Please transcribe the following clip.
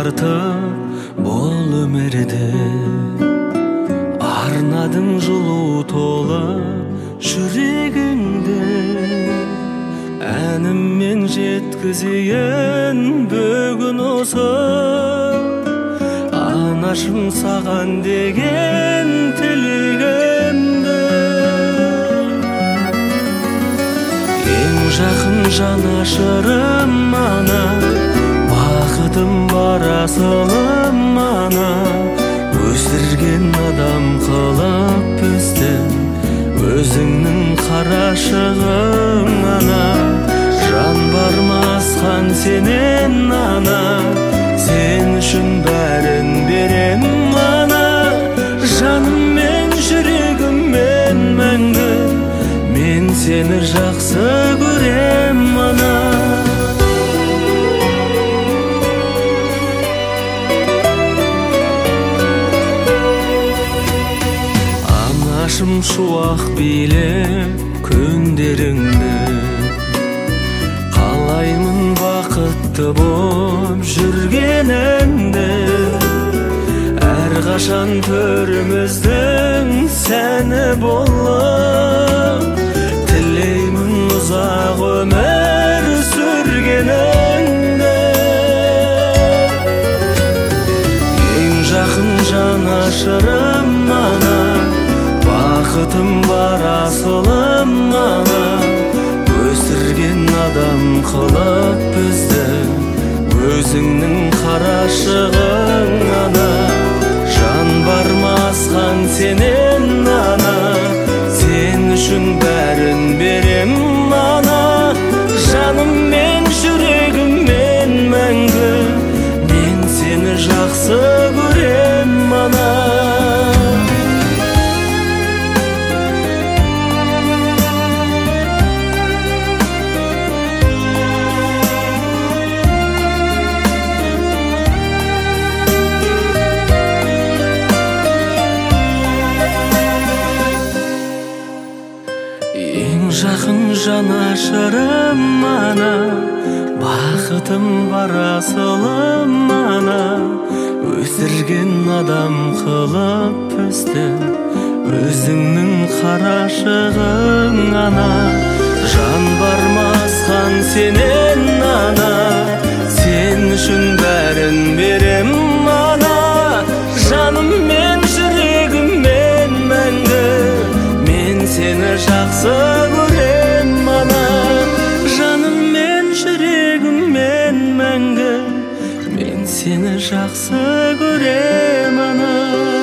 тартып бол өмірді, арнадың жылу толы жүрегіңді. Әніммен жеткізейін бүгін осы, анашым саған деген тілегімді. Ең жақын жанашырым ана, бақытым бар асылым ана, өсірген адам қылып өстің, өзіңнің қарашығың ана. Жан бармасқан сенен ана, сен үшін бәрін берем ана. Жаным мен жүрегіммен мәңгі, мен сені жақсы көрем ана. Анашым шуақ билеп күндеріңді, қалаймын бақытты боп жүргеніңді. Әрқашан төріміздің сәні болып, тілеймін ұзақ өмір сүргеніңді. Ең жақын жанашырым ана, бақытым бар асылым ана, өсірген адам қылып бізді, өзіңнің қарашығың ана. Жан бармасқан сенен ана, сен үшін бәрін берем ана. Жаным мен жүрегіммен мәңгі, мен сені жақсы көрем ана. Ең жақын жанашырым ана, бақытым бар асылым ана, өсірген адам қылып өстің, өзіңнің қарашығың ана. Жан бармасқан сенен ана, сен үшін бәрін берем ана. Жаным мен жүрегіммен мәңгі, мен сені жақсы көрем ана. Жаным мен жүрегіммен мәңгі, мен сені жақсы көрем ана.